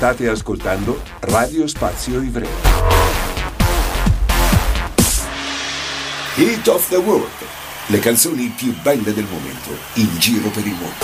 State ascoltando Radio Spazio Ivrea. Hit of the World, le canzoni più belle del momento in giro per il mondo.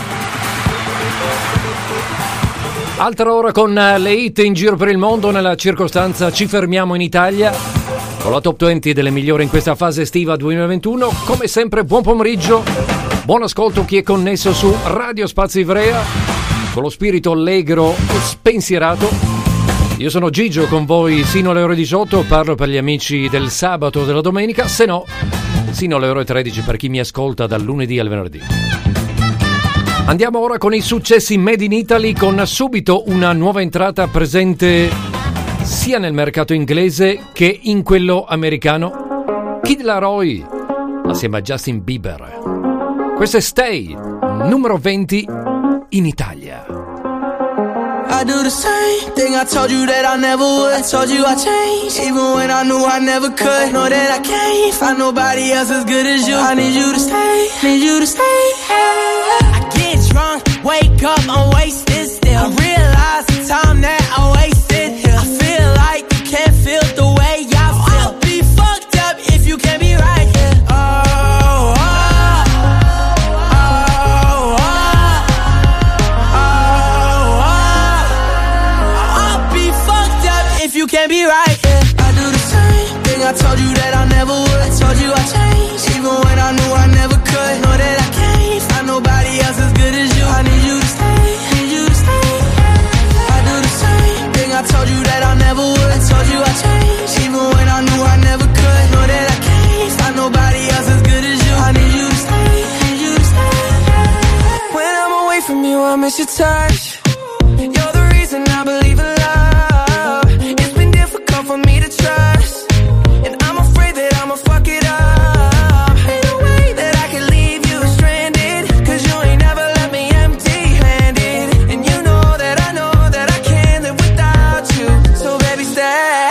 Altra ora con le hit in giro per il mondo. Nella circostanza ci fermiamo in Italia con la top 20 delle migliori in questa fase estiva 2021. Come sempre buon pomeriggio, buon ascolto chi è connesso su Radio Spazio Ivrea con lo spirito allegro e spensierato. Io sono Gigio, con voi sino alle ore 18, parlo per gli amici del sabato o della domenica, se no sino alle ore 13 per chi mi ascolta dal lunedì al venerdì. Andiamo ora con i successi made in Italy, con subito una nuova entrata presente sia nel mercato inglese che in quello americano. Kid Laroi assieme a Justin Bieber. Questo è Stay, numero 20 in Italia. I do the same thing I told you that I never would. I told you I changed, even when I knew I never could. Know that I can't find nobody else as good as you. I need you to stay, need you to stay. I get drunk, wake up, I'm wasted still. I realize the time that I wasted here. I feel like you can't feel the way I feel. I'll be fucked up if you can't be right here. You can't be right, yeah. I do the same thing I told you that I never would. I told you I changed, even when I knew I never could. Know that I can't find nobody else as good as you. I need you to stay, need you to stay. I do the same thing I told you that I never would. I told you I changed, even when I knew I never could. Know that I can't find nobody else as good as you. I need you to stay, need you to stay. When I'm away from you, I miss your touch. You're the reason I believe in love. For me to trust, and I'm afraid that I'ma fuck it up. Ain't no way that I can leave you stranded, cause you ain't never left me empty-handed. And you know that I can't live without you. So baby stay.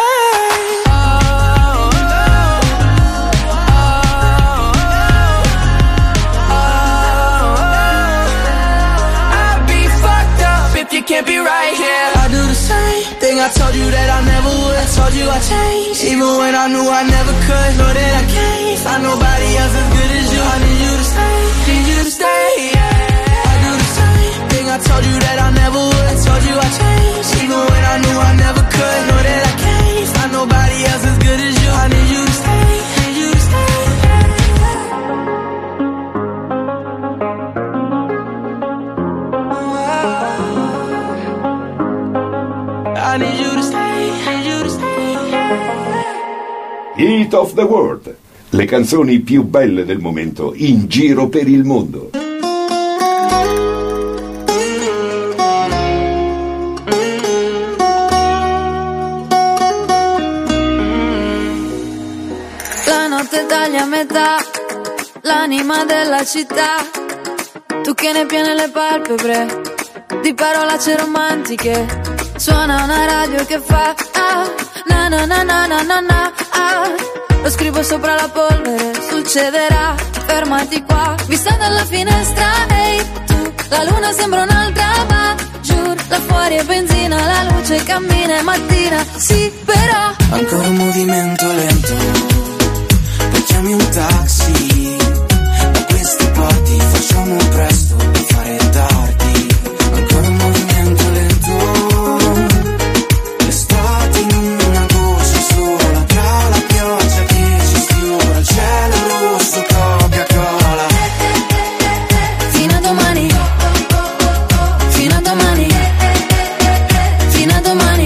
I'd be fucked up if you can't be right here. I do the same thing I told you that I never would. I told you I changed, even when I knew I never could. Know that I can't find nobody else as good as you. I need you to stay, need you to stay, yeah. I do the same thing I told you that I never would. I told you I changed, even when I knew I never could. Know that I can't find nobody else as good as you. I need you to stay, need you to stay. I need you to stay, need you to stay. Hit of the World, le canzoni più belle del momento in giro per il mondo. La notte taglia a metà l'anima della città. Tu che ne piene le palpebre di parolacce romantiche. Suona una radio che fa na na na na na na na Lo scrivo sopra la polvere, succederà. Fermati qua, vista dalla finestra, ehi hey, tu. La luna sembra un'altra, ma giù là fuori è benzina, la luce cammina, è mattina. Sì, però ancora un movimento lento. Poi chiami un taxi. Da questi porti facciamo presto per fare tardi. Ancora un movimento lento. L'estate in una goccia sola, tra la pioggia che ci sfiora, il cielo rosso, Coca-Cola. Fino a domani, fino a domani, fino a domani.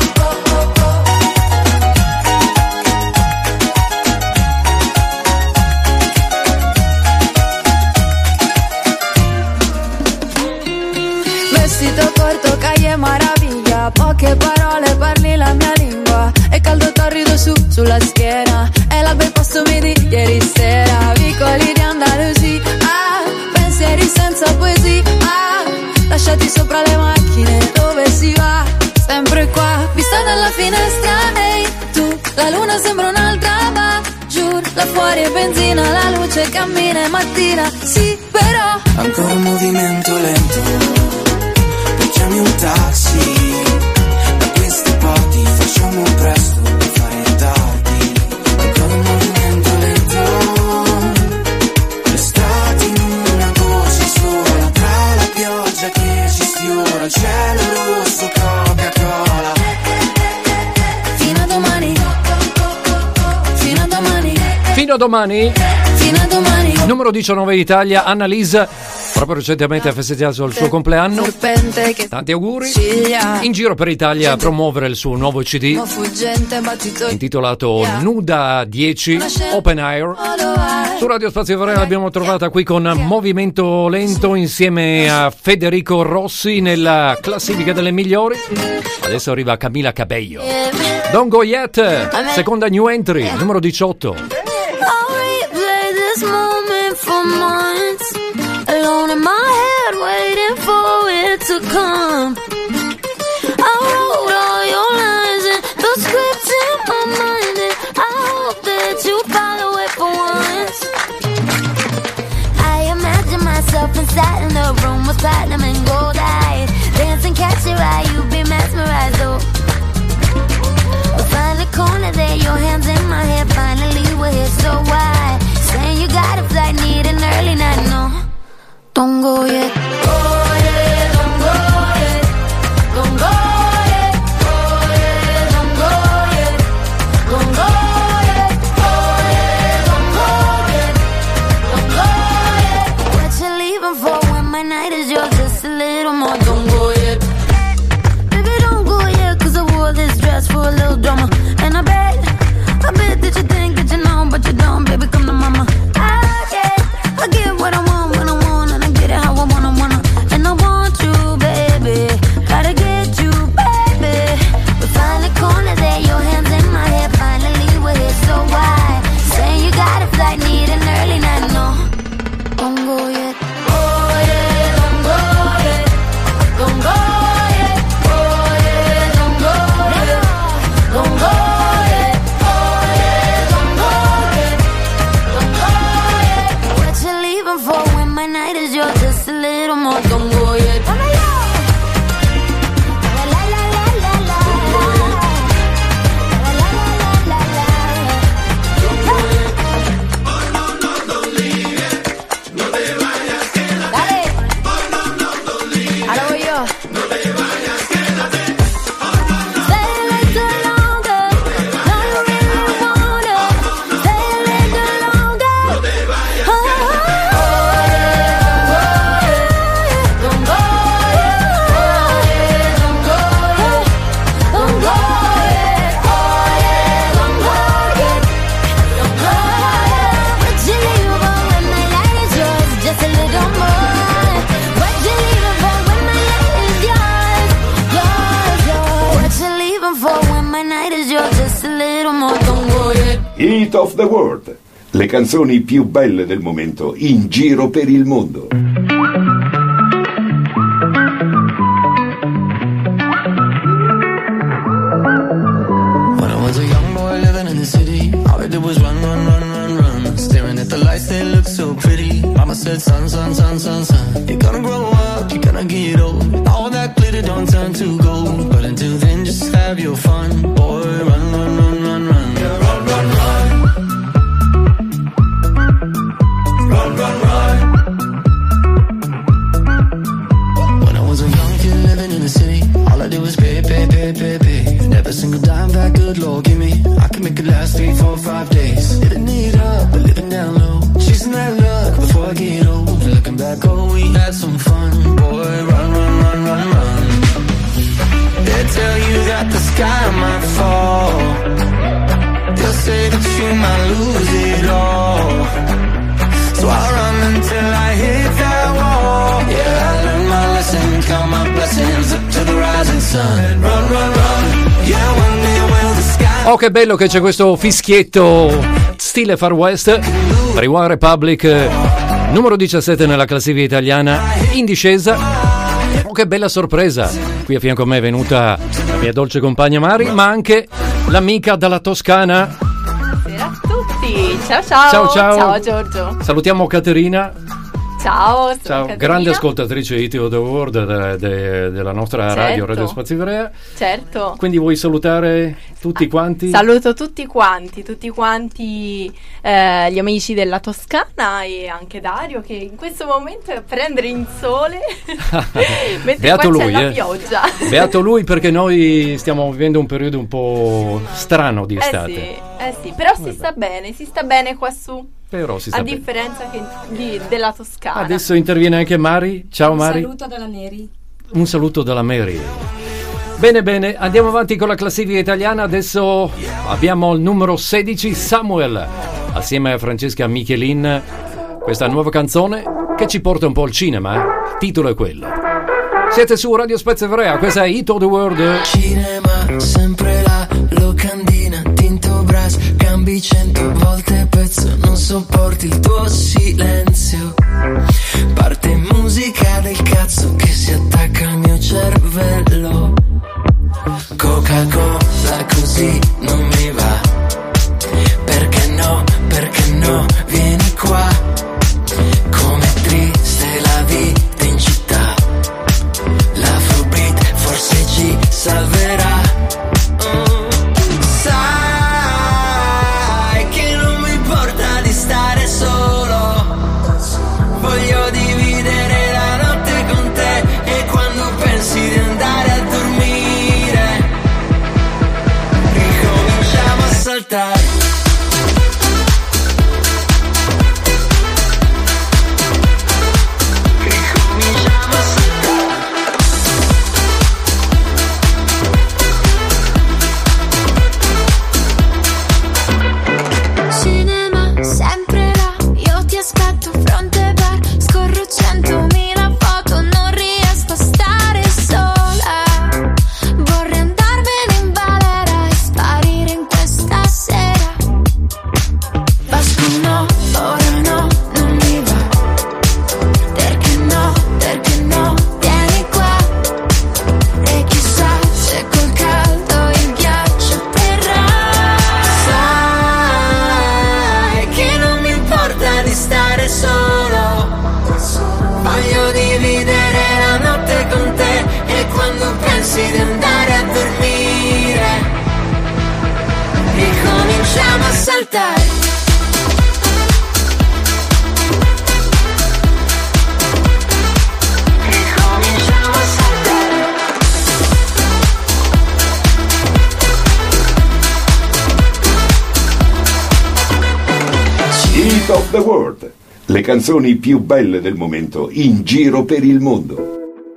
Vestito corto, calle maraviglia, poche parole, parli la mia lingua. E caldo torrido sulla schiena, è la bel posto mi di ieri sera. Vicoli di Andalusia, pensieri senza poesia, lasciati sopra le macchine, dove si va? Sempre qua, vista dalla finestra, ehi hey, tu. La luna sembra un'altra, ma giù là fuori è benzina, la luce cammina, è mattina. Sì, però ancora un movimento lento. Poi chiami un taxi. domani. Fino a domani. Numero 19 Italia, Annalisa, proprio recentemente ha festeggiato il suo compleanno. Serpente che Tanti auguri. ciglia. In giro per Italia a promuovere il suo nuovo CD Mo' fuggente battito intitolato Nuda 10 Open Air. Su Radio Spazio Varela l'abbiamo trovata qui con Movimento Lento insieme a Federico Rossi nella classifica delle migliori. Adesso arriva Camila Cabello. Don't Go Yet, seconda new entry, numero 18. I'll replay this moment for months, alone in my head, waiting for it to come. I wrote all your lines and the scripts in my mind, and I hope that you follow it for once. I imagine myself inside in the room with platinum and gold eyes, dancing, catch your eye, you be mesmerized, oh. Find a corner there, your hands in my hair. Finally we're here, so why? Saying you got a flight, need an early night, no. Don't go yet. Go yet, don't go yet. Don't go yet. Go yet, don't go yet. Don't go yet. Go yet, don't go yet. Don't go yet. What you leaving for when my night is yours? Just a little more. Don't go yet. Baby, don't go yet, 'cause I wore this dress for a little drama. And I bet that you think that you know, but you don't, baby, come to mama. I get what I want when I want, and I get it how I wanna. And I want you, baby, gotta get you, baby. We find a corner there, your hands in my hair. Finally we're here, so why? Saying you got a flight, need an early night, no. Don't go yet. Go yet, don't go yet. Don't go yet. Go yet, don't go yet. Don't go yet. Go yet, don't go yet. Don't go yet. What you leaving for when my night is yours? Just a little more. Don't go yet. La la la la la la. La la la la la la. Dale. Ahora voy yo. Stay a little longer. No, you really want it. Stay a little longer. Oh, don't go yet. Don't go yet. Don't go yet. Oh, yeah, don't go yet. Don't go yet. What you leaving for when my light is yours? Just a little more. What you leaving for when my light is yours? Yours. What you leaving for when my night is yours? Just a little more. Don't go yet. Hit of the World. Le canzoni più belle del momento in giro per il mondo. When I was a young boy living in the city, all I did was run, run, run, run, run. Staring at the lights, they look so pretty. Mama said, son, son, son, son, son, you're gonna grow up, you're gonna get old. All that glitter don't turn to gold. But until then, just have your fun. Boy, run, run, run, run, run. Yeah, run, run, run. Run, run, run. When I was a young kid living in the city, all I did was pay, pay, pay, pay, pay. Never single dime back, good Lord, give me. I can make it last 3, 4, 5 days. Living it up, but living down low. Chasing that luck before I get old. Looking back, oh, we had some fun. Boy, run, run, run, run, run. They tell you that the sky might fall. They'll say that you might lose it all. So I run until I hit that wall. Yeah, I learned my lesson, count my blessings up to the rising sun. Run, run, run. Yeah, one day will the sky. Oh, che bello che c'è questo fischietto stile Far West per i One Republic, numero 17 nella classifica italiana, in discesa. Oh, che bella sorpresa! Qui a fianco a me è venuta la mia dolce compagna Mari, ma anche l'amica dalla Toscana. Buonasera a tutti, ciao ciao. Ciao, ciao. Ciao Giorgio. Salutiamo Caterina. Ciao, sono Ciao, Caterina. grande ascoltatrice di Hit of the World della nostra Certo. radio Radio Spazio Ivrea. Certo. Quindi vuoi salutare tutti quanti? Saluto tutti quanti gli amici della Toscana e anche Dario che in questo momento è a prendere in sole mentre Beato qua c'è lui, la pioggia. Beato lui, perché noi stiamo vivendo un periodo un po' strano di estate. Sì. Sì, però si sta bene qua su. Però si sta a bene. differenza della Toscana. Adesso interviene anche Mari. Ciao Mari. Un saluto dalla Neri. Un saluto dalla Mary. Bene, andiamo avanti con la classifica italiana. Adesso abbiamo il numero 16, Samuel, assieme a Francesca Michelin. Questa nuova canzone che ci porta un po' al cinema, Il titolo è quello. Siete su Radio Spezia Ivrea, questa è Hit of the World. Cinema, sempre la locandina, tinto brass, cambi 100 volte pezzo, non sopporti il tuo silenzio. Parte musica del cazzo che si attacca al mio cervello. Coca-Cola così non mi va. Perché no, vieni qua. Com'è triste la vita in città. L'Afrobeat forse ci salverà. Sai che non mi importa di stare solo. Voglio dividere la notte con te. E quando pensi di andare a dormire, ricominciamo a saltare. Di andare a dormire, ricominciamo a saltare. Ricominciamo a saltare. Hit of the World, le canzoni più belle del momento in giro per il mondo.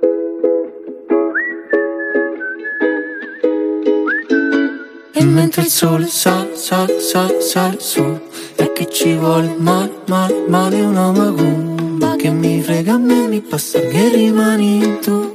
E mentre il sole sale su, e che ci vuole male una macumba che mi frega a me, mi basta che rimani tu.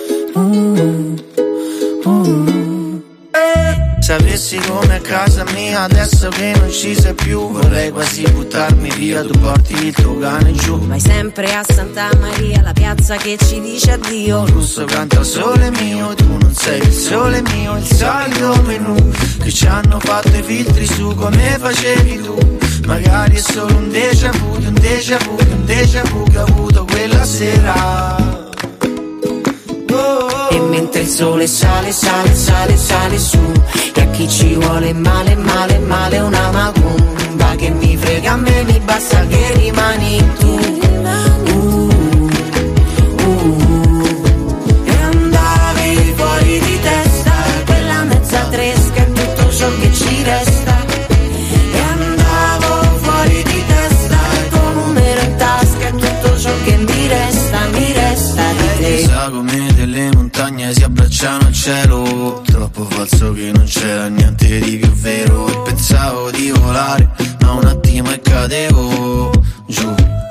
Sapessi come a casa mia adesso che non ci sei più, vorrei quasi buttarmi via, tu porti il tuo cane giù. Vai sempre a Santa Maria, la piazza che ci dice addio. Il russo canta sole mio, tu non sei il sole mio, il solito menù che ci hanno fatto i filtri su come facevi tu. Magari è solo un déjà vu che ho avuto quella sera. E mentre il sole sale su, e a chi ci vuole male una macumba che mi frega a me, mi basta che rimani tu. E andavi fuori di testa, quella mezza tresca è tutto ciò che ci resta. E andavo fuori di testa, il tuo numero in tasca è tutto ciò che mi resta di te. Sa come delle montagne si abbracciano al cielo, troppo falso che non c'era niente di più vero. E pensavo di volare, ma un attimo e cadevo giù.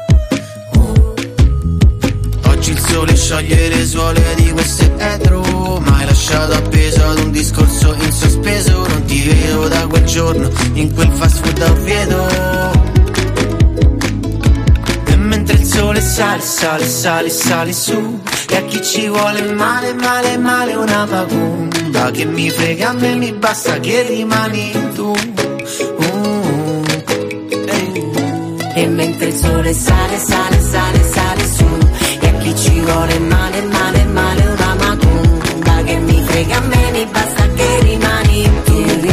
Oggi il sole scioglie le suole di questo etro, ma hai lasciato appeso ad un discorso in sospeso. Non ti vedo da quel giorno in quel fast food a Oviedo. E mentre il sole sale su, e a chi ci vuole male una macumba che mi frega a me, mi basta che rimani tu. E mentre il sole sale su, e a chi ci vuole male una macumba che mi frega a me, mi basta che rimani tu.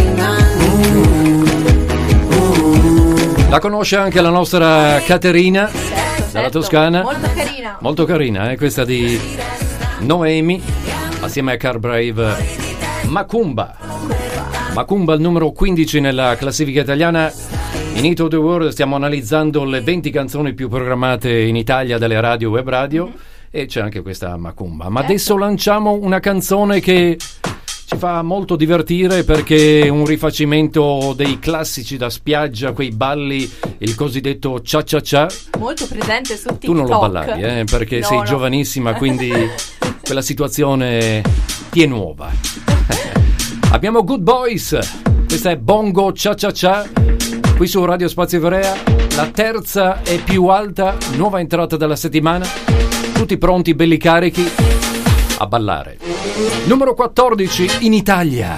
La conosce anche la nostra Caterina, dalla Toscana. Molto carina, questa di Noemi, assieme a Car Brave, Macumba. Macumba al numero 15 nella classifica italiana. In Hit of the World stiamo analizzando le 20 canzoni più programmate in Italia dalle radio web radio, e c'è anche questa Macumba. Ma adesso lanciamo una canzone che ci fa molto divertire perché è un rifacimento dei classici da spiaggia, quei balli, il cosiddetto cia cia cia. Molto presente su TikTok. Tu non lo ballavi, perché No, sei no. giovanissima, quindi quella situazione ti è nuova. Abbiamo Good Boys, questa è Bongo Cia Cia Cia, qui su Radio Spazio Ivrea, la terza e più alta nuova entrata della settimana, tutti pronti, belli carichi, a ballare. Numero 14 in Italia.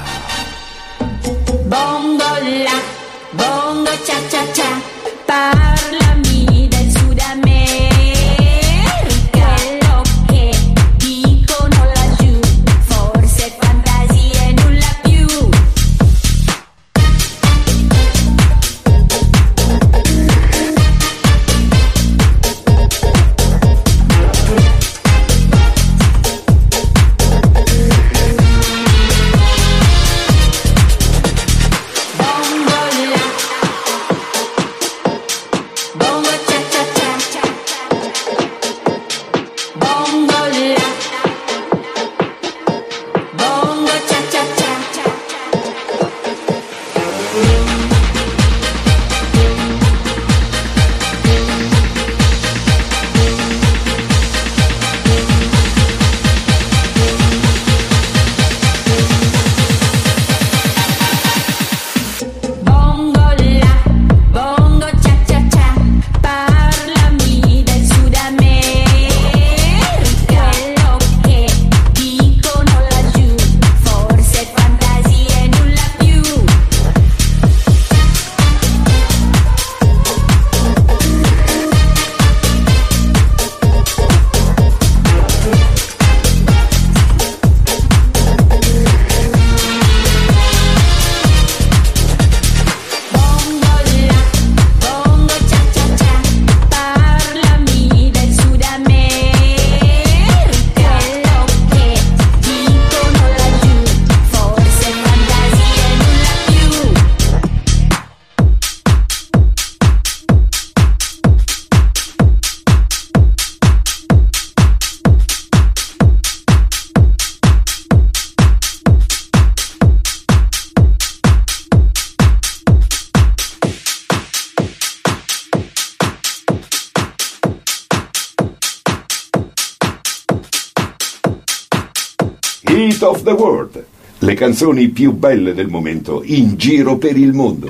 Bongo la, bongo cia cia cia, parlami del Sud America. Quello che dicono laggiù, forse fantasie nulla più. Hit of the World, le canzoni più belle del momento in giro per il mondo.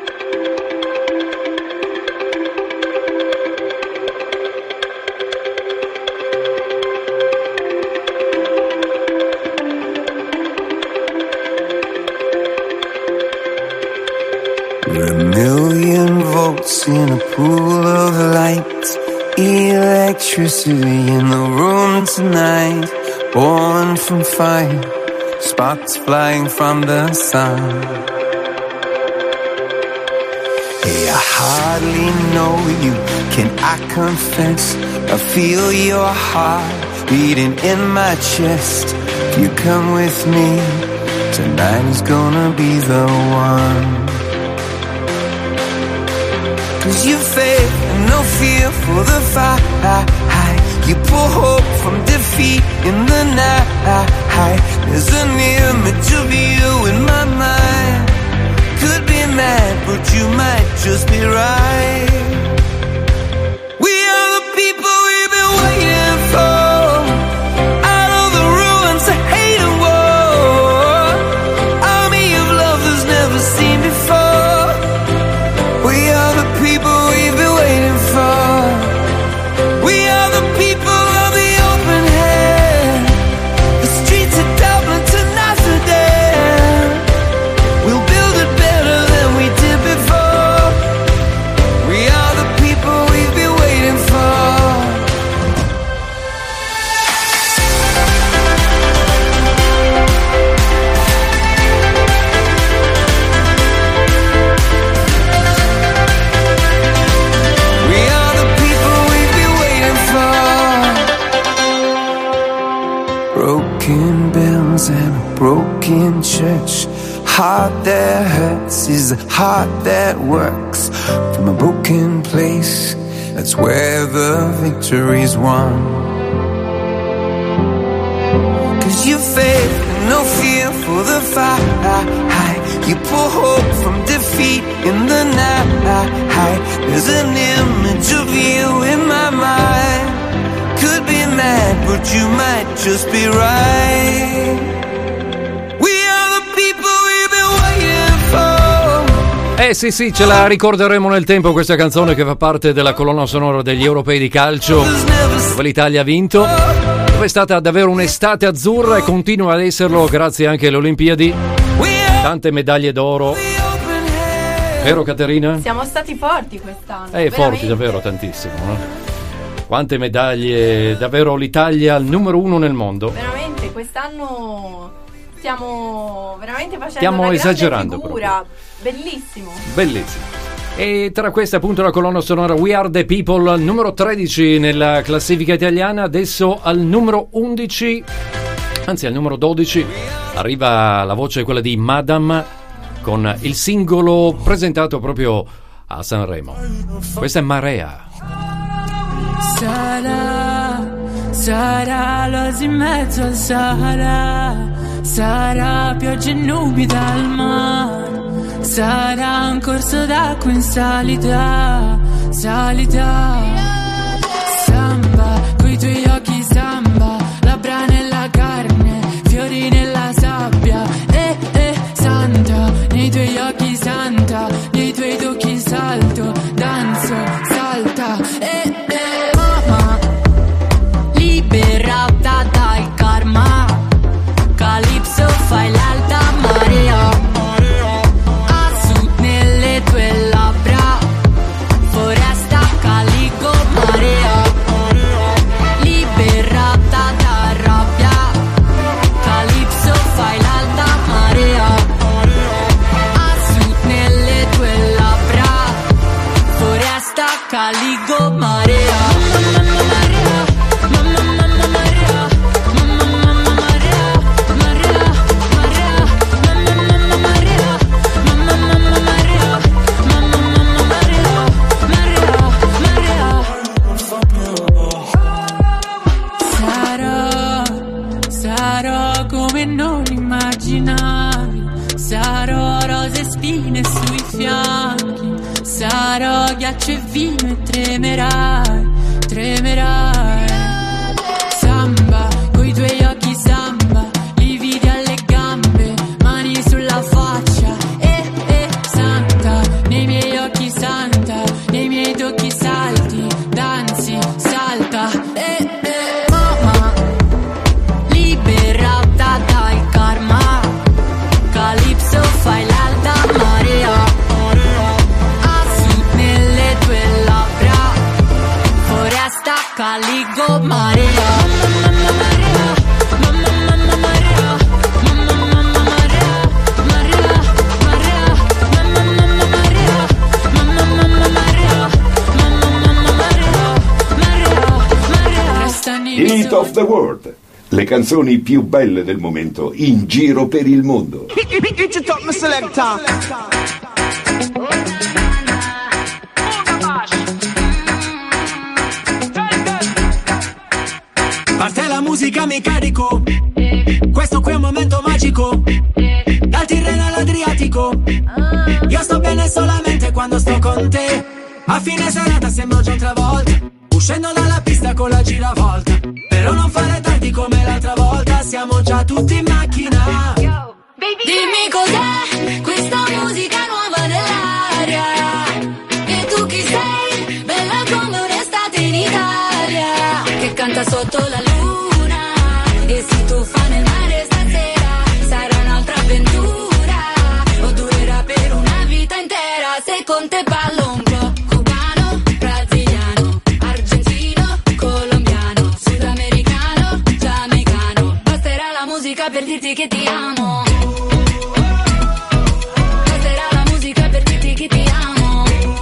We're a million volts in a pool of light, electricity in the room tonight. Born from fire, sparks flying from the sun. Hey, I hardly know you, can I confess? I feel your heart beating in my chest. If you come with me, tonight is gonna be the one. 'Cause you faith and no fear for the fight. You pull hope from defeat in the night. There's an image of you in my mind. Could be mad, but you might just be right. We are the people we've been waiting for. Out of the ruins of hate and war, army of love that's never seen before. We are the people we've been waiting for. We are the people of the open hand. The streets of Dublin to Amsterdam. We'll build it better than we did before. We are the people we've been waiting for. We are the people we've been waiting for. Broken bells and a broken church, heart that hurts is a heart that works. From a broken place, that's where the victory's won. 'Cause you faith and no fear for the fight. You pull hope from defeat in the night. There's an image of you in my mind. Could be mad, but you might just be right. We are the people we've been waiting for. Sì, ce la ricorderemo nel tempo questa canzone che fa parte della colonna sonora degli europei di calcio, dove l'Italia ha vinto, dove è stata davvero un'estate azzurra e continua ad esserlo grazie anche alle Olimpiadi. Tante medaglie d'oro. Vero Caterina? Siamo stati forti quest'anno. Forti davvero tantissimo, no? Quante medaglie, davvero l'Italia al numero 1 nel mondo. Veramente, quest'anno stiamo veramente facendo stiamo una esagerando grande figura. Bellissimo. E tra queste appunto la colonna sonora We Are The People, al numero 13 nella classifica italiana, adesso al numero 11, anzi al numero 12, arriva la voce quella di Madame con il singolo presentato proprio a Sanremo. Questa è Marea. Sarà l'oasi in mezzo al Sahara, sarà pioggia e nubi dal mare, sarà un corso d'acqua in salita, samba, coi tuoi occhi samba, labbra nella carne, fiori nella sabbia, santa, nei tuoi occhi santa, nei tuoi tocchi salto, danzo, salta, mamma, liberata dal karma, Calypso fai l'alta marea, a sud nelle tue labbra, foresta calico marea, liberata da rabbia, Calypso fai l'alta marea, a sud nelle tue labbra, foresta calico marea. Sarò come non immaginavi, sarò rose e spine sui fianchi, sarò ghiaccio e vino e tremerai, samba, coi tuoi occhi samba, lividi alle gambe, mani sulla faccia, santa, nei miei occhi santa, nei miei tocchi salti, danzi, salta, mamma, liberata dal karma, Calypso fai l'alta marea, a sud nelle tue labbra, foresta calico marea. Hit of the World, le canzoni più belle del momento in giro per il mondo. Parte la musica, mi carico, questo qui è un momento magico, dal Tirreno all'Adriatico, io sto bene solamente quando sto con te, a fine serata sembro già un'altra volta, uscendo dalla pista con la giravolta, però non fare tardi come l'altra volta, siamo già tutti in macchina. Dimmi cos'è questa musica nuova nell'aria, e tu chi sei, bella come un'estate in Italia, che canta sotto la luna e si tuffa nel mare stasera, sarà un'altra avventura o durerà per una vita intera, se con te ballo un po'. Cubano, brasiliano, argentino, colombiano, sudamericano, giamaicano, basterà la musica per dirti che ti amo. Basterà la musica per dirti che ti amo.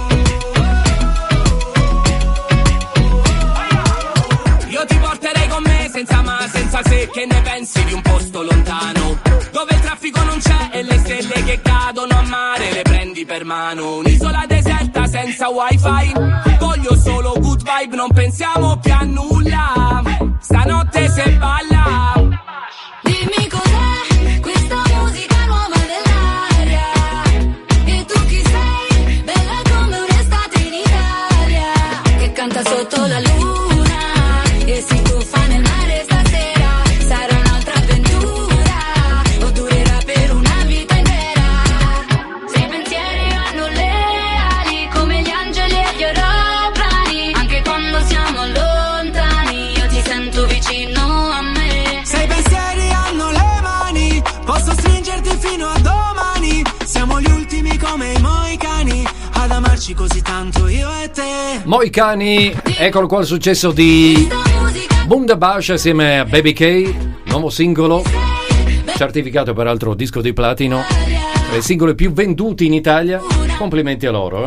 Io ti porterei con me senza ma, senza se, che ne pensi di un posto lontano, dove il traffico non c'è e le stelle che cadono a mare le prendi per mano. Un'isola deserta senza wifi, voglio solo good vibe, non pensiamo più a nulla. Stanotte se balla. Dimmi cos'è questa musica nuova nell'aria. E tu chi sei? Bella come un'estate in Italia, che canta sotto la luna e si tuffa nel mare stasera. Sarà un'altra avventura o durerà per una vita intera. Se i pensieri hanno le ali come gli angeli e gli aeroplani, anche quando siamo lontani io ti sento vicino a me. Se i pensieri hanno le mani, posso stringerti fino a domani. Siamo gli ultimi come i moicani ad amarci così tanto io e te. Moicani, eccolo qua il successo di Bundabash assieme a Baby K, nuovo singolo, certificato peraltro disco di platino, tra i singoli più venduti in Italia. Complimenti a loro,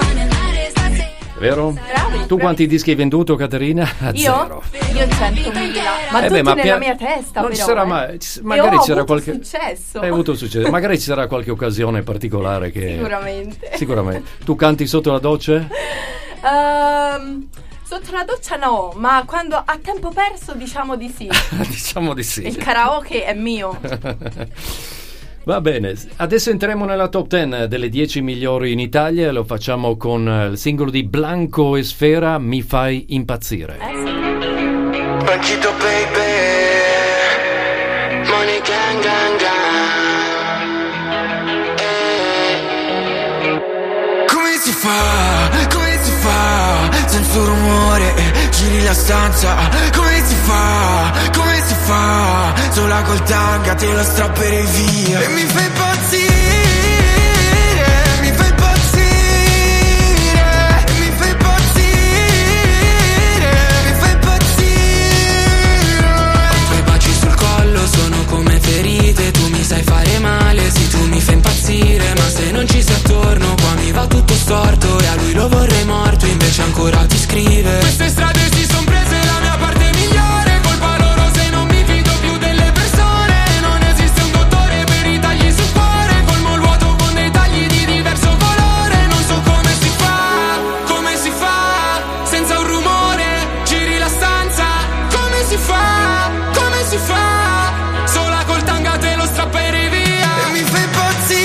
vero? Bravi, Tu quanti dischi hai venduto, Caterina? Io? Io 100.000. Ma tutti nella mia testa, non però. Ci sarà mai, magari ho c'era avuto qualche successo. Hai avuto successo. Magari ci sarà qualche occasione particolare che Sicuramente. Tu canti sotto la doccia? Sotto la doccia no, ma quando a tempo perso diciamo di sì. Diciamo di sì. Il karaoke è mio. Va bene, adesso entriamo nella top 10 delle 10 migliori in Italia e lo facciamo con il singolo di Blanco e Sfera, Mi fai impazzire. Banchito baby, money gang gang gang. Come si fa senza un rumore, giri la stanza. Come si fa, sola col tanga te lo strapperei via. E mi fai impazzire, mi fai impazzire, mi fai impazzire, mi fai impazzire. I tuoi baci sul collo sono come ferite, tu mi sai fare male, sì tu mi fai impazzire, ma se non ci sei attorno qua mi va tutto storto e a lui lo vorrei morto, invece ancora ti scrive. Queste strade si son prese la mia parte migliore, colpa loro se non mi fido più delle persone, non esiste un dottore per i tagli sul cuore, colmo il vuoto con dei tagli di diverso colore, non so come si fa, senza un rumore, giri la stanza, come si fa, sola col tanga te lo strapperei via. E mi fai impazzire,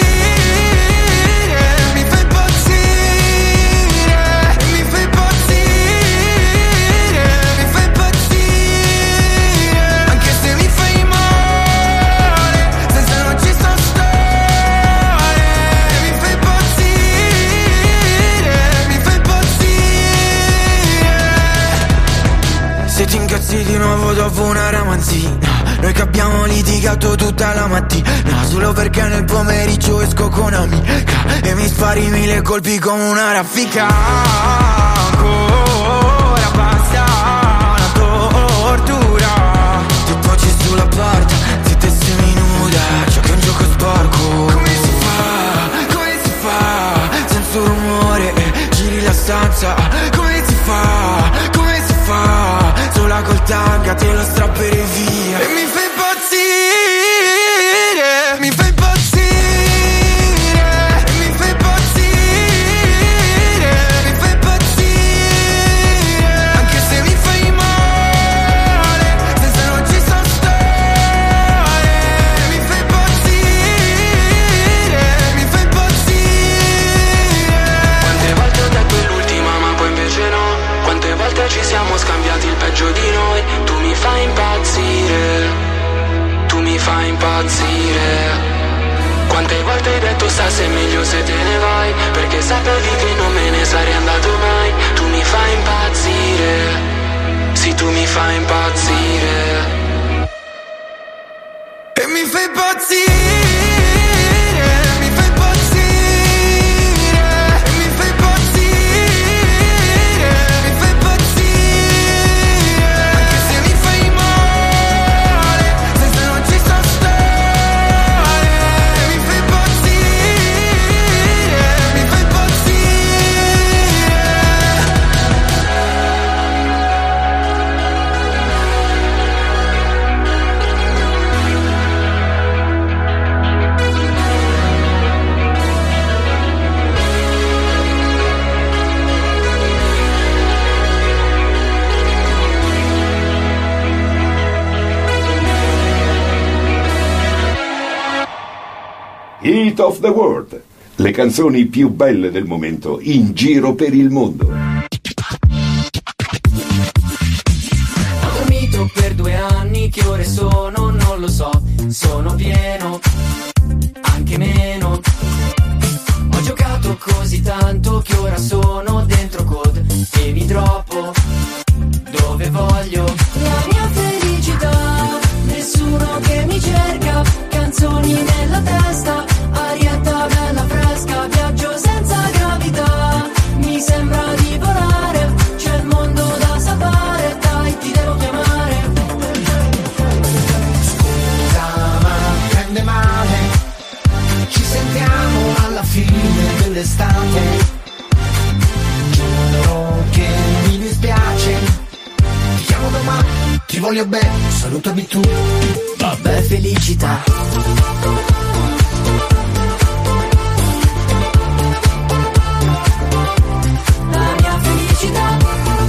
mi fai impazzire, mi fai impazzire, mi fai impazzire, anche se mi fai male, senza non ci sto stare, mi fai impazzire. Se ti incazzi di nuovo dopo una ramanzina, noi che abbiamo litigato tutta la mattina, solo perché nel pomeriggio esco con amica e mi spari 1000 colpi come una raffica. Ancora basta una tortura, ti poggi sulla porta, zitta e seminuda, giochi un gioco sporco. Come si fa, senza un rumore, giri la stanza. Come si fa, sola col tanga te lo strapperei via. E mi fai impazzire, mi fai impazzire, mi fai impazzire, mi fai impazzire, anche se mi fai male, senza non ci so stare, mi fai impazzire, mi fai impazzire. Quante volte ho detto l'ultima ma poi invece no, quante volte ci siamo scambiati il peggio di noi. Tu mi fai impazzire, tu mi fai impazzire. Quante volte hai detto stasera è meglio se te ne vai, perché sapevi che non me ne sarei andato mai. Tu mi fai impazzire, sì tu mi fai impazzire. E mi fai impazzire. Hit of the World, le canzoni più belle del momento in giro per il mondo. Ho dormito per 2 anni, che ore sono non lo so, sono pieno, anche meno. Ho giocato così tanto che ora sono dentro code e mi droppo dove voglio. La mia felicità, nessuno che mi cerca, canzoni nella testa, arietta bella fresca, viaggio senza gravità, mi sembra di volare, c'è il mondo da salvare, dai ti devo chiamare. Scusa ma prende male, ci sentiamo alla fine dell'estate. Giuro che mi dispiace, ti chiamo domani, ti voglio bene, salutami tu. Vabbè felicità. La mia felicità,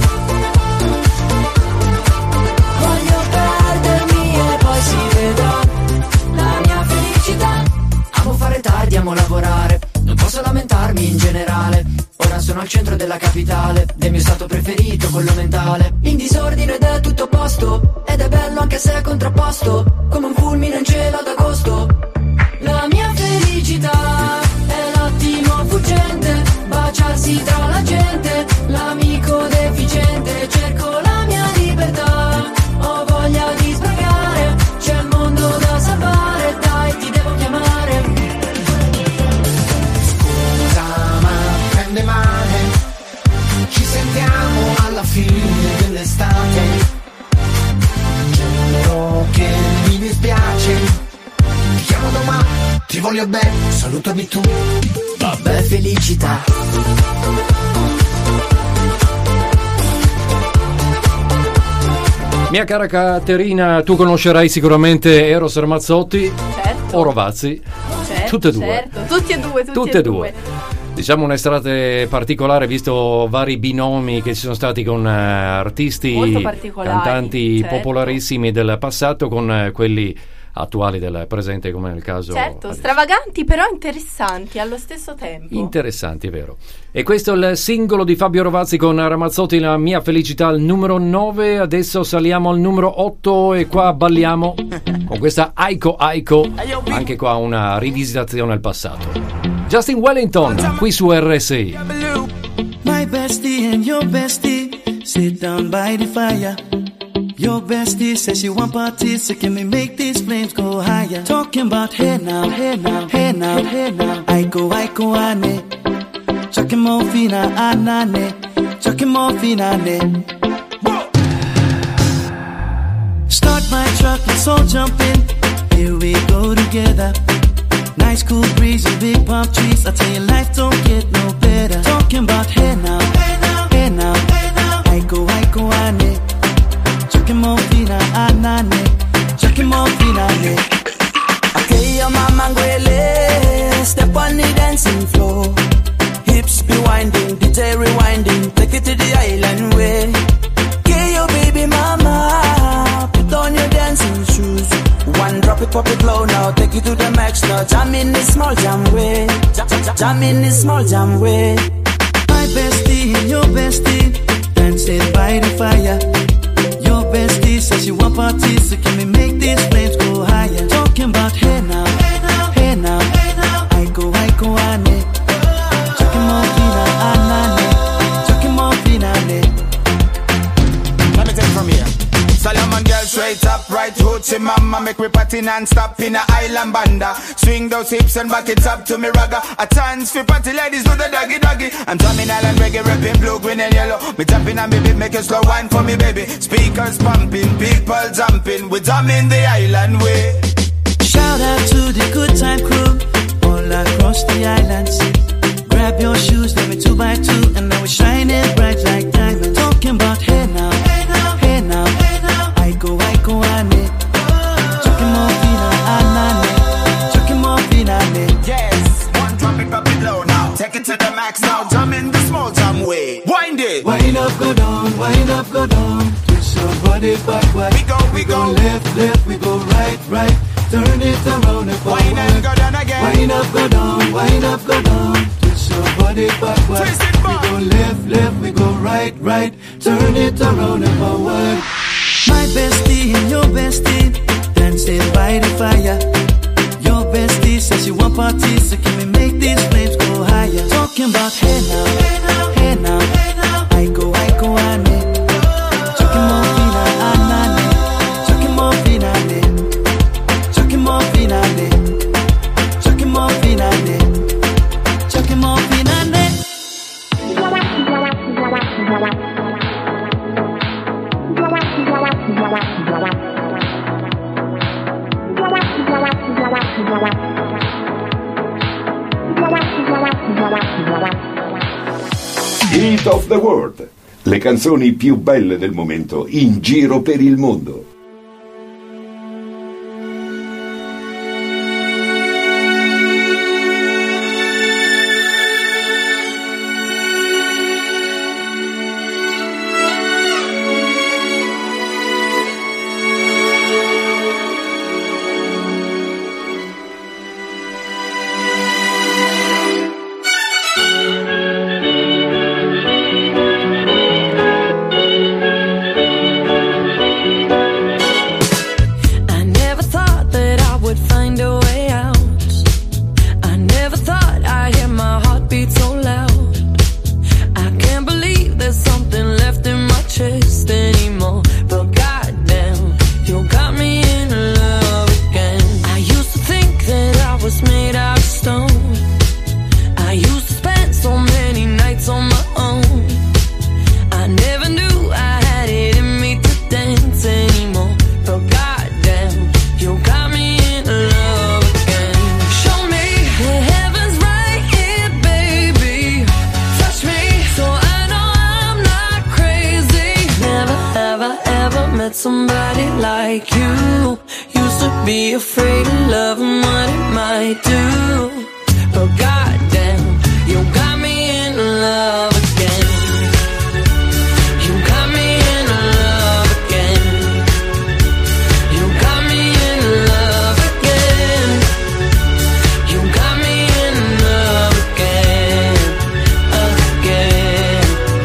voglio perdermi e poi si vedrà. La mia felicità, amo fare tardi, amo lavorare, non posso lamentarmi in generale. Ora sono al centro della capitale, del mio stato preferito, quello mentale. In disordine ed è tutto a posto, ed è bello anche se è contrapposto, come un fulmine in cielo ad agosto. la mia felicità è l'attimo fuggente, baciarsi tra la gente, l'amico deficiente, cerco la mia libertà, ho voglia di sbrigare, c'è il mondo da salvare, dai ti devo chiamare. Scusa ma prende male, ci sentiamo alla fine dell'estate. Giuro che mi dispiace, ti chiamo domani, ti voglio bene, salutami tu. Vabbè felicità. Mia cara Caterina, tu conoscerai sicuramente Eros Ramazzotti Certo. o Rovazzi, Certo, tutte e due. certo. Tutti e due. Diciamo un'estate particolare, visto vari binomi che ci sono stati con artisti, Molto particolari, cantanti certo. popolarissimi del passato con quelli attuali del presente, come nel caso Certo, adesso. stravaganti però interessanti allo stesso tempo. Interessanti, è vero. E questo è il singolo di Fabio Rovazzi con Ramazzotti, La mia felicità, al numero 9. Adesso saliamo al numero 8 e qua balliamo con questa Aiko Aiko, anche qua una rivisitazione al passato. Justin Wellington qui su RSI. My bestie and your bestie sit down by the fire. Your bestie says she want parties, so can we make these flames go higher? Talking about hey now, hey now, hey now, hey now. Aiko, aiko, ane. Chucking more fina, anane. Chucking more fina, ane. Start my truck, let's all jump in. Here we go together. Nice cool breeze and big palm trees. I tell you, life don't get no better. Talking about hey now, hey now, hey now, hey now. Aiko, aiko, ane. Chucking more fina, anane. Chucking more fina, ane. Okay, your mama ngwele, step on the dancing floor. Hips be winding, DJ rewinding, take it to the island way. Okay, your baby mama, put on your dancing shoes. One drop it, pop it low now, take it to the max now. Jam in this small jam way, jam in this small jam way. My bestie and your bestie dancing by the fire. Your bestie says she want parties, so can we make these flames go higher? Talking about hey now, hey now, hey now, hey now. Aiko, aiko, ane. Chucking more fina, anane. Chucking more fina, ane. Let me take it from here. Solomon girl straight up, right hoochie mama. Make me party non-stop in a island banda. Swing those hips and back it up to me ragga. A chance for party ladies do the doggy doggy. I'm drumming island reggae, rapping blue, green and yellow. Me jumping and baby, make a slow wine for me baby. Speakers pumping, people jumping. We drumming the island way. Shout out to the good time crew all across the islands. Grab your shoes, let me 2x2, and now we're shining bright like diamonds. Talking about hey now, hey now, hey now, hey now. Aiko, aiko, ane. Chucking more fina, anane. Chucking more fina, ane. Yes, one drop it low now. Take it to the max now. Jump in the small jam way. Wind it. Wind up, go down, wind up, go down. Twist your body backward. We go. Left, left, we go right, right. turn it around and forward. Wine and go down again. Wind up, go down, wind up, go down. Twist your body backward. Twist it back. We go left, left, we go right, right. Turn it around and forward. My bestie and your bestie dancing by the fire. Your bestie says she want parties, so can we make these flames go higher? Talking about hey now, hey now, hey now, hey now. I go, I need. Chucking more fina, anane. Chucking more fina, ne. Chucking more fina, ne. Chucking more fina, ne. Chucking more fina, ne. Hit of the World, le canzoni più belle del momento in giro per il mondo. Somebody like you used to be afraid of love and what it might do, but goddamn, you got me in love again. You got me in love again. You got me in love again. You got me in love again, again.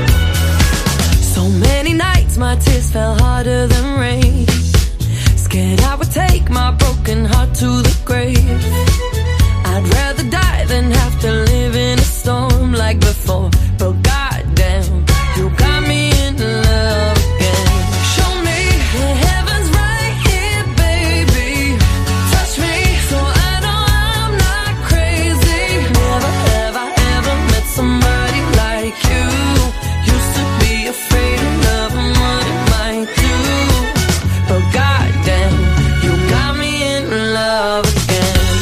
So many nights my tears fell harder than rain. Scared I would take my broken heart to the grave. I'd rather die than have to live in a storm like before. But goddamn, you got me in love again. Show me the heaven's right here, baby. Touch me so I know I'm not crazy. Never have I ever met somebody like you. Used to be afraid of love and what it might do. But goddamn, you got me in love again.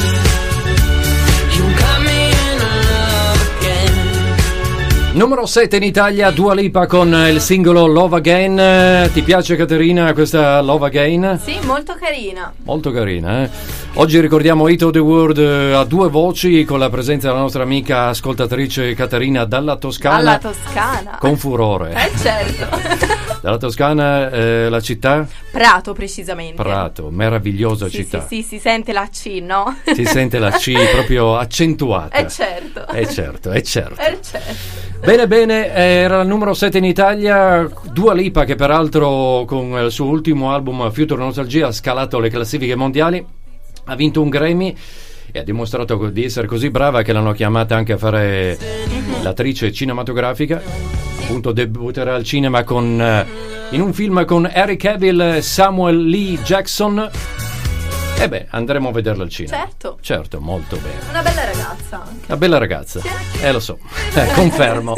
You got me in love again. Numero 7 in Italia, Dua Lipa con il singolo Love Again. Ti piace, Caterina, questa Love Again? Sì, molto carina. Molto carina, eh? Oggi ricordiamo Hit of the World a due voci, con la presenza della nostra amica ascoltatrice Caterina dalla Toscana. Alla Toscana. Con furore. Certo. Dalla Toscana, la città? Prato, precisamente. Prato, meravigliosa città. Sì, si sente la C, no? Si sente la C proprio accentuata. Certo. Certo. Certo. Bene, era il numero 7 in Italia, Dua Lipa, che peraltro con il suo ultimo album Future Nostalgia ha scalato le classifiche mondiali, ha vinto un Grammy e ha dimostrato di essere così brava che l'hanno chiamata anche a fare l'attrice cinematografica. Appunto debutterà al cinema in un film con Henry Cavill e Samuel L. Jackson. E beh, andremo a vederla al cinema. Certo, molto bene. Una bella ragazza anche. Una bella ragazza. Lo so. Confermo.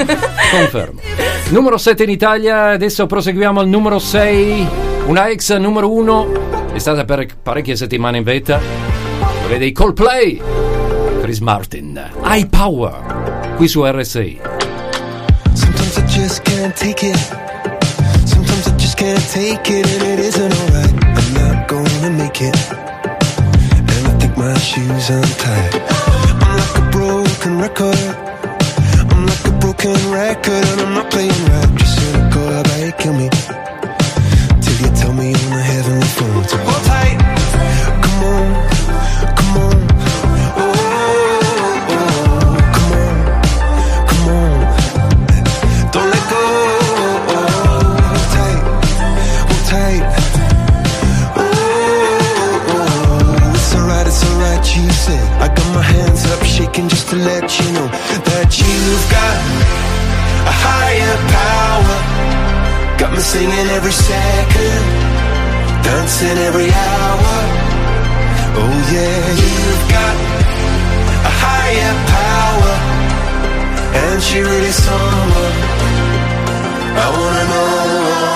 Numero 7 in Italia, adesso proseguiamo al numero 6. Una ex numero 1 è stata per parecchie settimane in vetta. Vede i Coldplay. Chris Martin. High Power. Qui su RSI. Sometimes I just can't take it. Sometimes I just can't take it, and it isn't alright. I'm not gonna make it, and I think my shoes untied. I'm like a broken record. I'm like a broken record, and I'm not playing right. Just cynical, how about you kill me till you tell me on the heavenly phone. So hold tight, come on. It's alright, you said. I got my hands up shaking just to let you know that you've got a higher power. Got me singing every second, dancing every hour. Oh yeah, you've got a higher power, and she really someone I wanna know.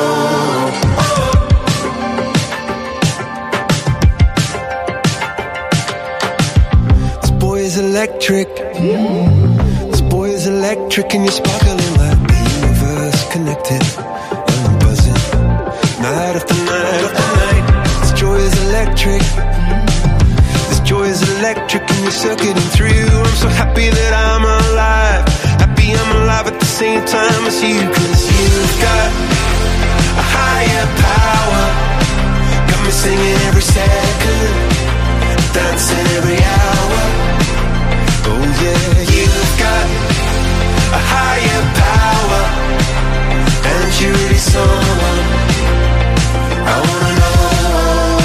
Electric, this boy is electric, and you're sparkling like the universe connected. And I'm buzzing, night after night after night. This joy is electric, this joy is electric, and you're circuiting through. I'm so happy that I'm alive, happy I'm alive at the same time as you. 'Cause you've got a higher power, got me singing every second, dancing every hour. Oh yeah, you've got a higher power, and you're really someone I wanna know.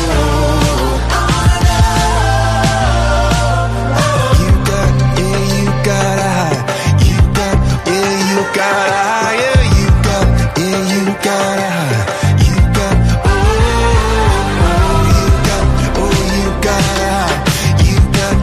You got a high, you got a higher, you got a high, you got, you got a high, you got,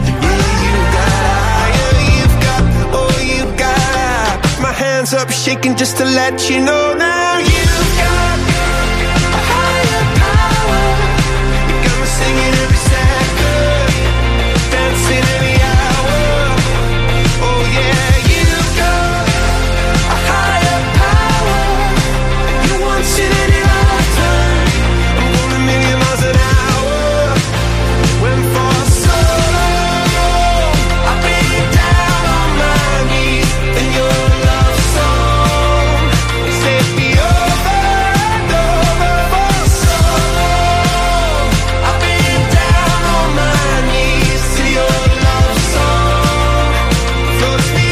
hands up shaking just to let you know now you've got a higher power. You got me singing every second, dancing every hour. Oh yeah, you've got a higher power. You once in any lifetime. I'm going a million miles an hour. Went for so long, I've been down on my knees in your love song. Set me over and over for so long. I've been down on my knees to your love song. Floats me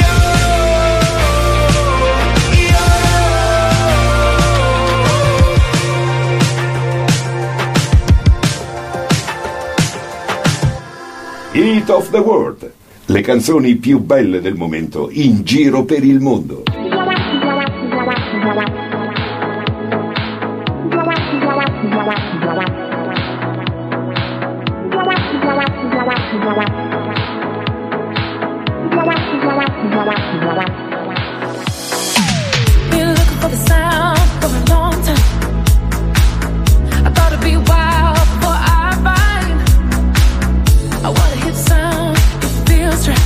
Hit of the World, le canzoni più belle del momento in giro per il mondo. Been looking for the sound for a long time. I thought it'd be a while before I find. I wanna hear the sound, it feels right.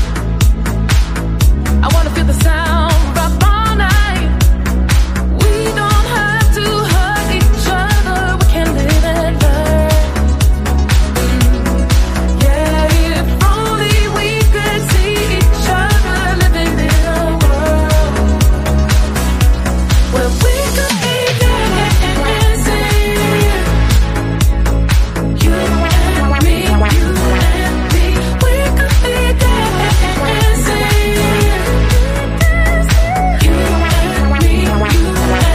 I wanna feel the sound rock all night. We don't have to hurt each other, we can live and learn. Yeah, if only we could see each other living in a world where we could be dancing. You and me, you and me, we could be dancing. You and me, you and me.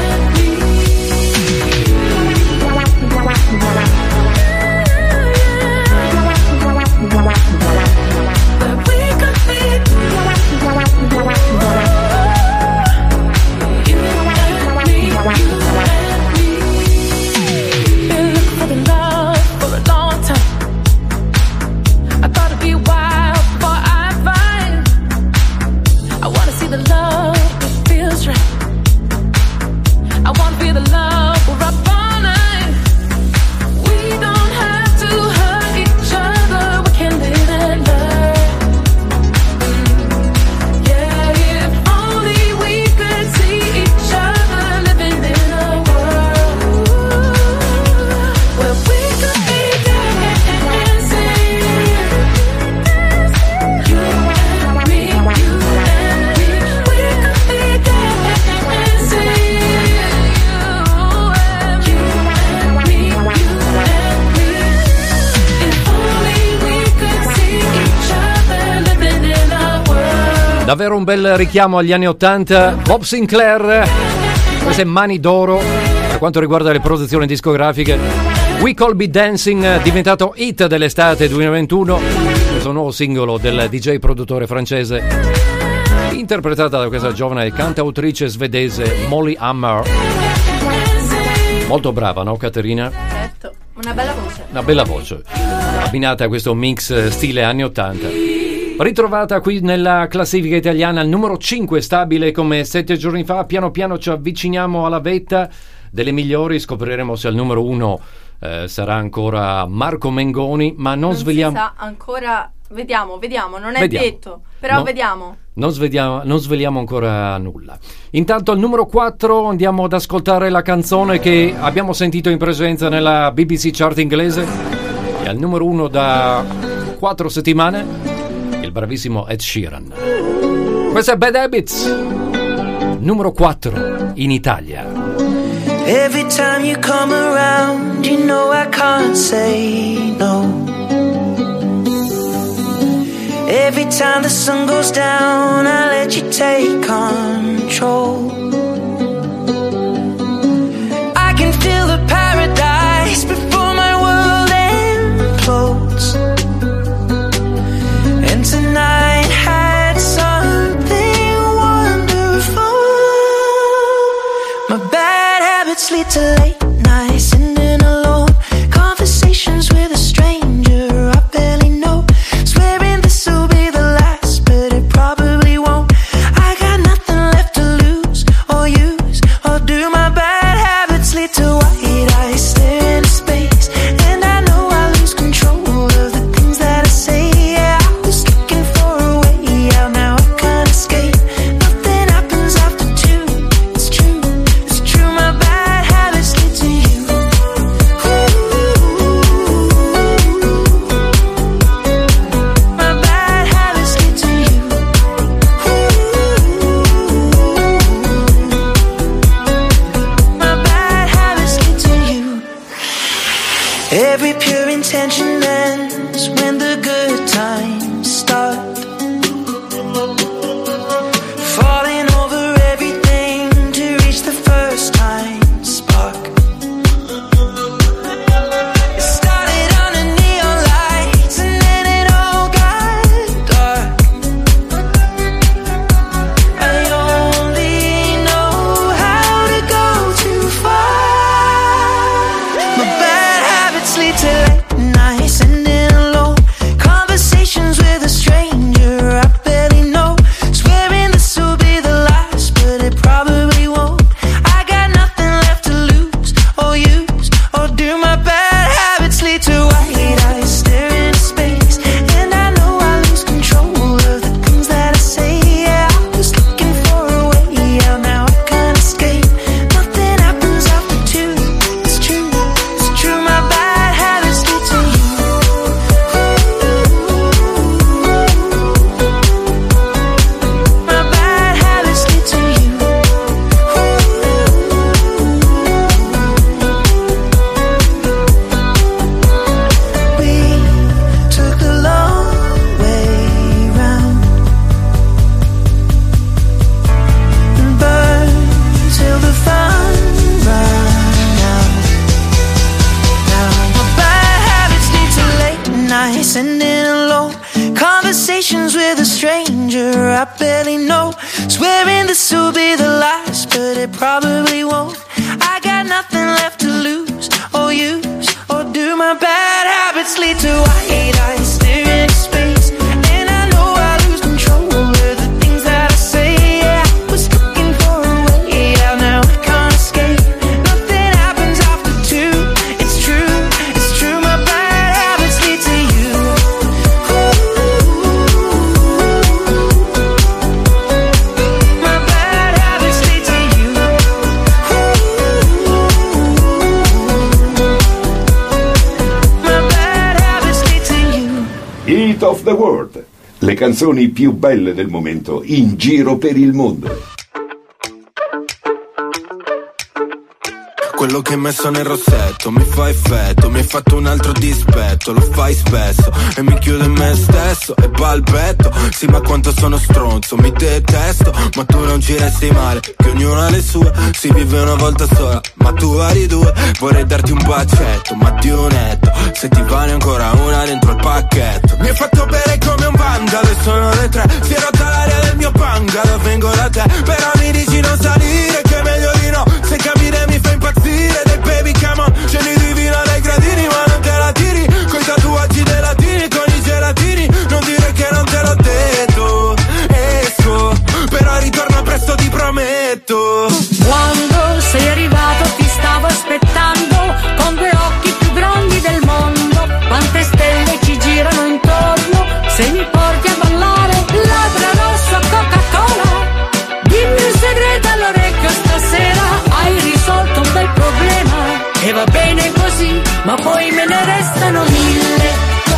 Where we could be. You and me, you and me. Been looking for the love for a long time. I thought it'd be a while before I find. I wanna see the love that feels right. I wanna feel the love we're up all night. We don't have to hurt each other, we can live and learn. Yeah, if only we could see each other living in a world where we could be dancing. You and me, you and me, we could be dancing. You and me, you and me. If only we could see each other living in a world. Davvero un bel richiamo agli anni '80. Bob Sinclair, queste Mani d'oro. Per quanto riguarda le produzioni discografiche, We Call Be Dancing è diventato hit dell'estate 2021, questo nuovo singolo del DJ produttore francese, interpretata da questa giovane cantautrice svedese Molly Hammer. Molto brava, no Caterina? Certo, una bella voce. Una bella voce, abbinata a questo mix stile anni 80. Ritrovata qui nella classifica italiana al numero 5, stabile come 7 giorni fa. Piano piano ci avviciniamo alla vetta delle migliori, scopriremo se al numero 1 sarà ancora Marco Mengoni, ma non sveliamo. Si sa ancora, vediamo, non è detto, però no, vediamo. Non sveliamo ancora nulla. Intanto al numero 4 andiamo ad ascoltare la canzone che abbiamo sentito in presenza nella BBC Chart inglese, e al numero 1 da 4 settimane il bravissimo Ed Sheeran. Questo è Bad Habits, numero 4 in Italia. Every time you come around, you know I can't say no. Every time the sun goes down, I let you take control. I can feel the paradise before my world implodes. And tonight had something wonderful. My bad habits lead to late nights, sitting alone, conversations with a stranger I barely know, swearing this will be the last, but it probably won't. I got nothing left to lose or use, or do my bad habits lead to white eyes staring into space, and I know I lose control of the things that I say. Yeah, I was looking for a way out, now I can't escape. Nothing happens after 2, it's true, my bad habits lead to you. My bad habits lead to you. My bad habits lead to you. Every pure intention ends when the good times start. Falling over everything to reach the first time spark. It started under neon lights and then it all got dark. I only know how to go too far. My bad habits lead to late nights, sitting alone, conversations with a stranger I barely know, swearing this will be the last, but it probably won't. I got nothing left to lose or use, or do. My bad habits lead to white eyes staring into space, and I know I lose control of the things that I say. Yeah, I was looking for a way out, now I can't escape. Nothing happens after 2, it's true, my bad habits lead to you. My bad habits lead to you. We took the long way round and burned till the fun ran out. Now my bad habits lead to late nights, sitting alone, conversations with a stranger I barely know, swearing this will be the last, but it probably won't. I got nothing left to lose or use, or do. My bad habits lead to white eyes staring into space, and I know I lose control of the things that I say. Yeah, I was looking for a way out, now I can't escape. Nothing happens after 2, it's true, my bad habits lead to you. My bad habits lead to you. My bad habits lead to you. Hit of the World, le canzoni più belle del momento in giro per il mondo. quello che hai messo nel rossetto mi fa effetto, mi hai fatto un altro dispetto, lo fai spesso e mi chiudo in me stesso e balbetto. Sì, ma quanto sono stronzo, mi detesto, ma tu non ci resti male, che ognuno ha le sue, si vive una volta sola, ma tu hai due. Vorrei darti un bacetto, ma di un netto, se ti vale ancora una dentro il pacchetto. Mi hai fatto bere come un vandalo e sono le 3, si è rotta l'aria del mio bungalow, vengo da te, però mi dici non salire, che è meglio di no, se capire mi fa impazzire. Dei baby come on, scendi di vino dai gradini, ma non te la tiri, coi tatuaggi dei latini, con i gelatini, non dire che non te l'ho detto. Esco, però ritorno presto, ti prometto. Quando sei arrivato ti stavo aspettando, con due occhi più grandi del mondo, quante stelle ci girano intorno, se mi porti a ballare, labbra rossa Coca-Cola, dimmi un segreto all'orecchio stasera, hai risolto un bel problema, e va bene così, ma poi me ne restano 1000,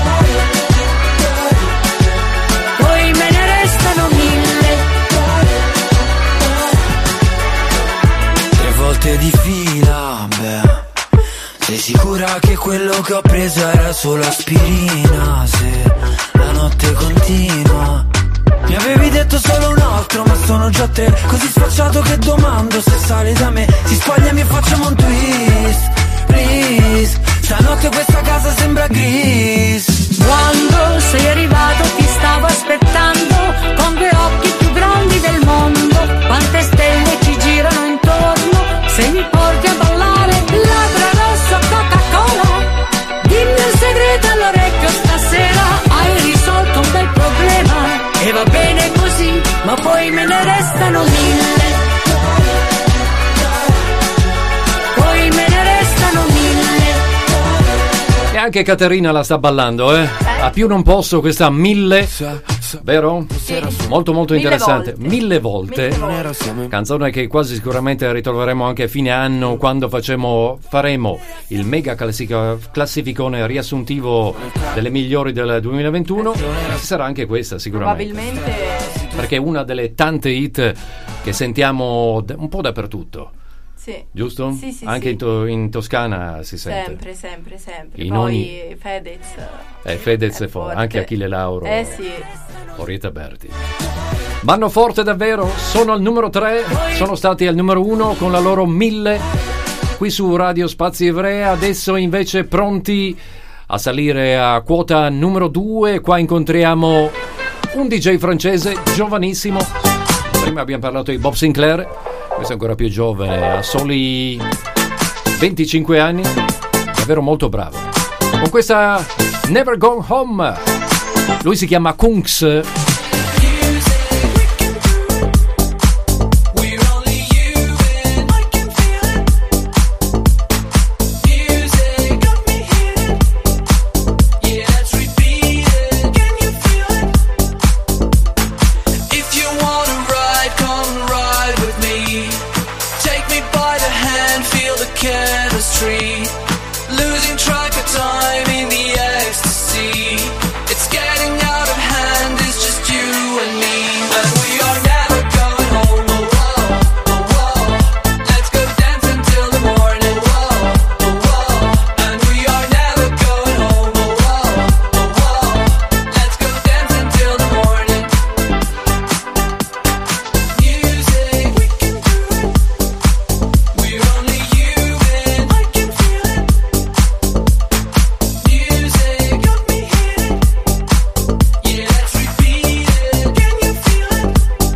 poi me ne restano 1000. 3 volte di fila, beh, sei sicura che quello che ho preso era solo aspirina? Se la notte continua, mi avevi detto solo un altro, ma sono già 3, così sfacciato che domando se sale da me. Si spogliami e facciamo un twist, please, stanotte questa casa sembra gris. Quando sei arrivato ti stavo aspettando, con due occhi più grandi del mondo, quante stelle ci girano intorno, se mi porti a ballare, labbra rossa Coca-Cola, dimmi un segreto all'orecchio stasera, hai risolto un bel problema, e va bene così, ma poi me ne restano 1000, poi me ne restano 1000. E anche Caterina la sta ballando, eh? A più non posso questa 1000, vero? Sì. Molto molto 1000 interessante. volte. 1000 volte. Canzone che quasi sicuramente ritroveremo anche a fine anno, quando faremo il mega classificone riassuntivo delle migliori del 2021. Ci sarà anche questa sicuramente. Probabilmente. Perché è una delle tante hit che sentiamo un po' dappertutto. Sì. Giusto? Sì, sì, anche sì. In Toscana si sente. Sempre. In Poi Fedez. Fedez è forte, anche Achille Lauro. Sì. Orietta Berti. Vanno forte davvero, sono al numero 3, sono stati al numero 1 con la loro 1000 qui su Radio Spazi Ivrea. Adesso invece pronti a salire a quota numero 2. Qua incontriamo un DJ francese giovanissimo. Prima abbiamo parlato di Bob Sinclair. Questo è ancora più giovane, ha soli 25 anni, davvero molto bravo. Con questa Never Gone Home, lui si chiama Kungs. Losing track of time in the ecstasy. It's getting out of hand, it's just you and me. And we are never going home. Oh, whoa, oh, whoa. Let's go dance until the morning. Whoa, oh, whoa. And we are never going home. Oh, whoa, oh, whoa. Let's go dance until the morning. Music, we can do it. We're only human. I can feel it. Music got me hitting. Yeah, let's repeat it. Can you feel it?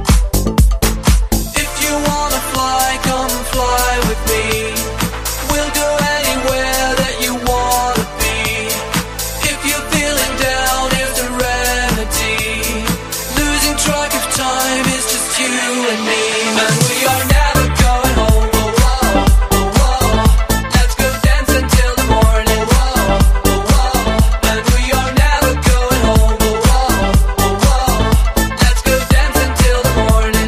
If you wanna fly, come fly with me. We'll go anywhere that you wanna be. If you're feeling down, here's the remedy. Losing track of time is just you and me. And we are never going home. Oh, whoa, oh, whoa. Let's go dance until the morning. Whoa, oh, whoa. And we are never going home. Oh, whoa, oh, whoa. Let's go dance until the morning.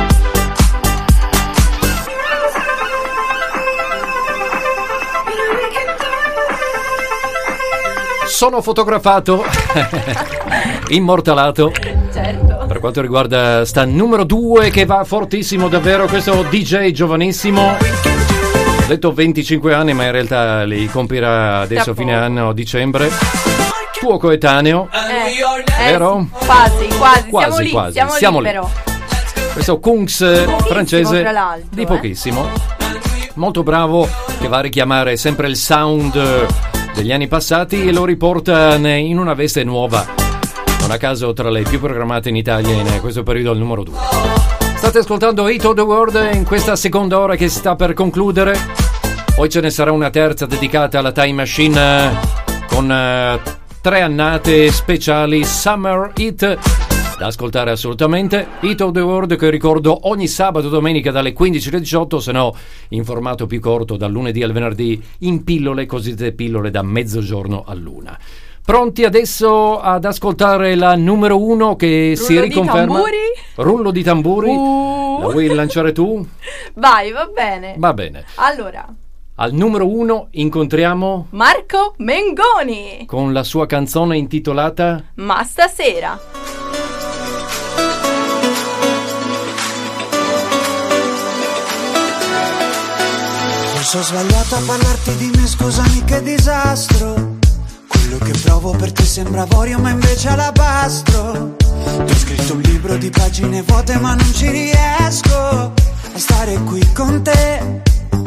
Sono fotografato, immortalato. Certo. Per quanto riguarda sta numero 2 che va fortissimo davvero, questo DJ giovanissimo. Ho detto 25 anni, ma in realtà li compirà adesso fine anno, dicembre. Tuo coetaneo, vero? Quasi, siamo lì però. Questo Kungs francese di pochissimo, molto bravo, che va a richiamare sempre il sound degli anni passati e lo riporta in una veste nuova, non a caso tra le più programmate in Italia in questo periodo al numero 2. State ascoltando Hit of the World in questa seconda ora che si sta per concludere, poi ce ne sarà una terza dedicata alla Time Machine con 3 annate speciali Summer Hit da ascoltare assolutamente. Hit of the World, che ricordo ogni sabato e domenica dalle 15 alle 18, se no in formato più corto dal lunedì al venerdì in pillole, cosiddette pillole da mezzogiorno all'una. Pronti adesso ad ascoltare la numero 1 che Rullo si riconferma? Rullo di tamburi. La vuoi lanciare tu? Vai, va bene. Va bene. Allora, al numero 1 incontriamo Marco Mengoni con la sua canzone intitolata Ma stasera. Forse ho sbagliato a parlarti di me, scusami che disastro. Quello che provo per te sembra avorio ma invece alabastro. Ti ho scritto un libro di pagine vuote ma non ci riesco a stare qui con te.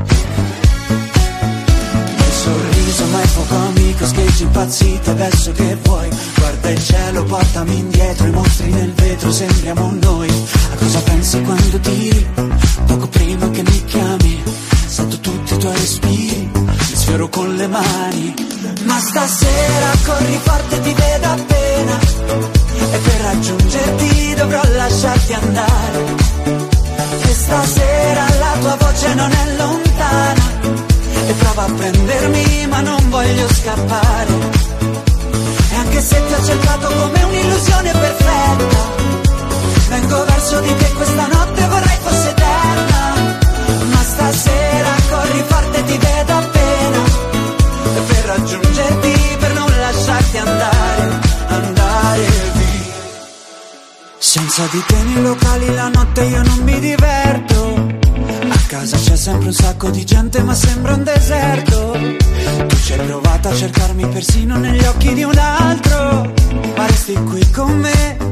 Il sorriso ma è poco amico, scheggi impazzito adesso che vuoi. Guarda il cielo, portami indietro, i mostri nel vetro sembriamo noi. A cosa pensi quando tiri? Poco prima che mi chiami sento tutti i tuoi respiri, li sfioro con le mani. Ma stasera corri forte, ti vedo appena, e per raggiungerti dovrò lasciarti andare. E stasera la tua voce non è lontana, e prova a prendermi ma non voglio scappare. E anche se ti ho cercato come un'illusione perfetta, vengo verso di te questa notte, vorrei fosse eterna. Ma stasera corri forte, ti vedo appena, e per raggiungerti, per non lasciarti andare, andare via. Senza di te nei locali la notte io non mi diverto. A casa c'è sempre un sacco di gente ma sembra un deserto. Tu ci hai provato a cercarmi persino negli occhi di un altro, ma resti qui con me.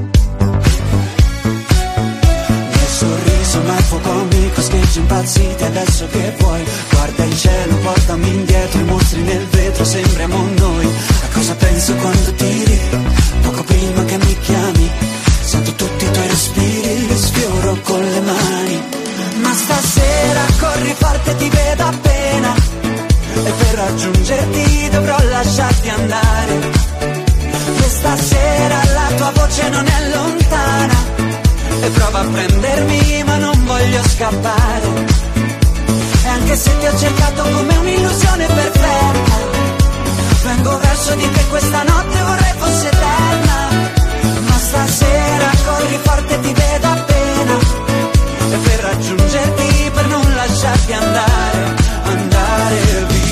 Sorriso ma è fuoco amico, scheggi impazziti adesso che vuoi. Guarda il cielo, portami indietro, i mostri nel vetro sembriamo noi. A cosa penso quando tiri? Poco prima che mi chiami sento tutti i tuoi respiri, li sfioro con le mani. Ma stasera corri forte, ti vedo appena, e per raggiungerti dovrò lasciarti andare. E stasera la tua voce non è lontana, e prova a prendermi ma non voglio scappare. E anche se ti ho cercato come un'illusione perfetta, vengo verso di te questa notte, vorrei fosse eterna. Ma stasera corri forte, ti vedo appena, e per raggiungerti, per non lasciarti andare, andare via.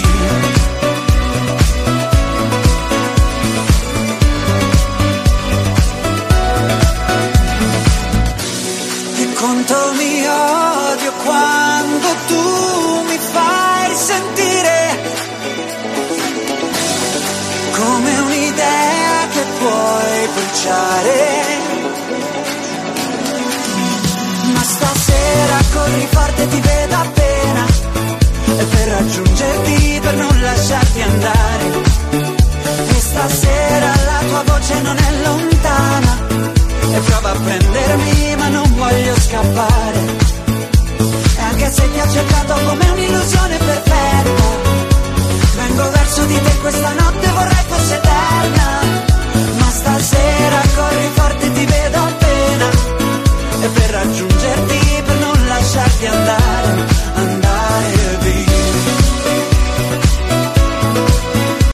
Quanto mi odio quando tu mi fai sentire come un'idea che puoi bruciare. Ma stasera corri forte, ti vedo appena, e per raggiungerti, per non lasciarti andare. E stasera la tua voce non è lontana, e prova a prendermi ma non voglio scappare. E anche se ti ho cercato come un'illusione perfetta, vengo verso di te questa notte, vorrei fosse